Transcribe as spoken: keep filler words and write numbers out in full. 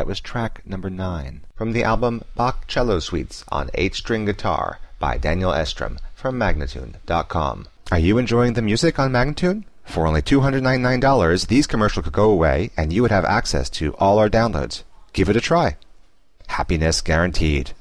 That was track number nine from the album Bach Cello Suites on eight-string guitar by Daniel Estrom from Magnatune dot com. Are you enjoying the music on Magnatune? For only two hundred ninety-nine dollars, these commercials could go away and you would have access to all our downloads. Give it a try. Happiness guaranteed.